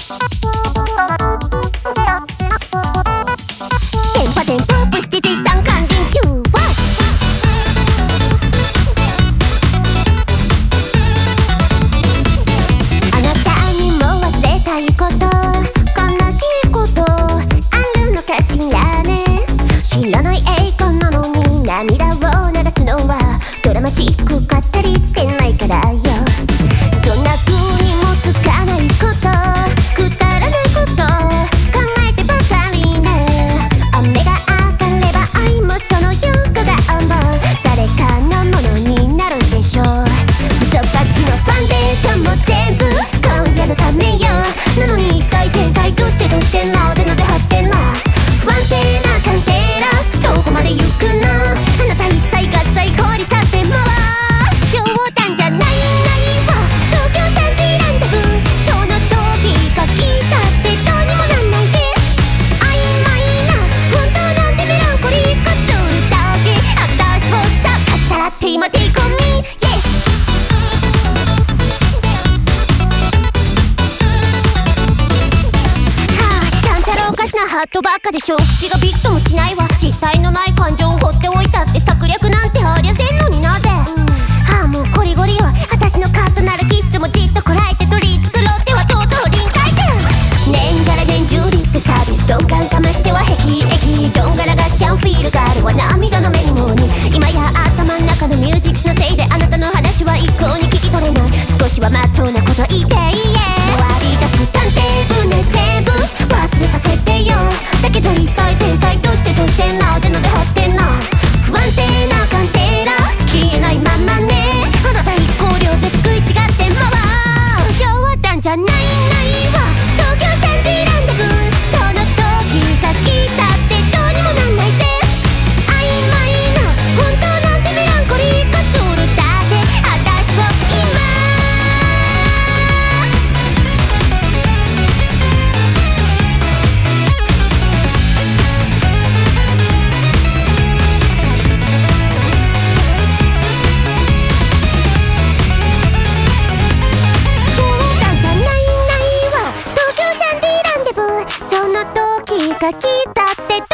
テンポアップして絶賛還元中。あなたにも忘れたいこと、悲しいことあるのかしらね。知らない栄光なのに涙を流すのはドラマチックかったりってないからよ。そんな風にもつかないこと、くだらないこと考えてばかりね。雨が上がれば愛もその横顔も誰かのものになるでしょう。嘘ばっちのファンデーションも全部今夜のためよ。なのに一体全体どうしてなぜ貼ってんの。不安定な鑑定らどこまで行くの。あなた一切合切放り去っても冗談じゃないわ。東京シャンティランダブその時が来たってどうにもなんないぜ。曖昧な本当なんてメランコリー化するだけ。私をささらって今テイコミー、おかしなハットばっかでしょ。口がビクともしないわ。実体のない感情を放っておいたって策略なんてありゃせんのになぜ。もうゴリゴリよ。私のカッとなる気質もじっとこらえて取り繕ってはとうとう臨界点。年がら年中リップサービス鈍感かましてはヘキどんがらがっしゃんフィールがあるわ涙の目にもに。今や頭の中のミュージックのせいであなたの話は一向に聞き取れない。少しはまっとうなこと言っていいえ。割り出す探偵船全部忘れさせてよ。だけど一体全体どうしてなぜ張ってんの。不安定な鑑定ら消えないままね。あなた一光量で食い違っても冗談じゃないわ。東京シャンティランダブその時が来たってどうにもなんないぜ。曖昧な本当なんてメランコリー化するだけ。私を今その時が来たって